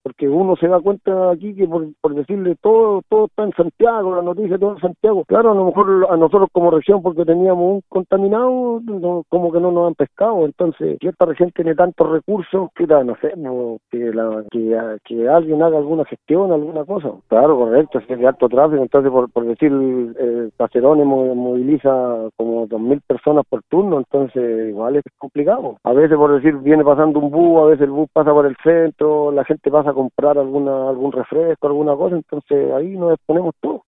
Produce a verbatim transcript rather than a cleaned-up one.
porque uno se da cuenta aquí que por, por decirle todo, todo está en Santiago, la noticia todo en Santiago. Claro, a lo mejor a nosotros como región, porque teníamos un contaminado, no, como que no nos han pescado, entonces si esta región tiene tantos recursos, que no sé, no, que, la, que, que alguien haga alguna gestión, alguna cosa. Claro, correcto, si es de alto tráfico, entonces por, por decir, eh, Caserones moviliza como dos mil personas por turno, entonces igual es complicado. A veces, por decir, viene pasando un bus, a veces el bus pasa por el centro, la gente pasa a comprar alguna algún refresco, alguna cosa, entonces ahí nos exponemos todos.